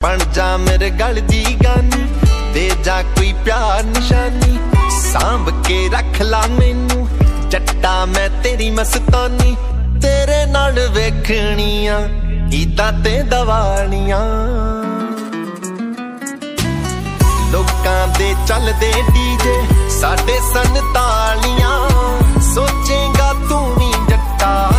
बन जा मेरे गल दी गानी, दे जा कोई प्यार निशानी, सांभ के रख ला मैनू जट्टा मैं तेरी मस्तानी। तेरे नाल वेखणियां गीतां ते दवालियां, लोकां दे चलदे डीजे साडे सन तालियां, सोचेगा तू भी जट्टा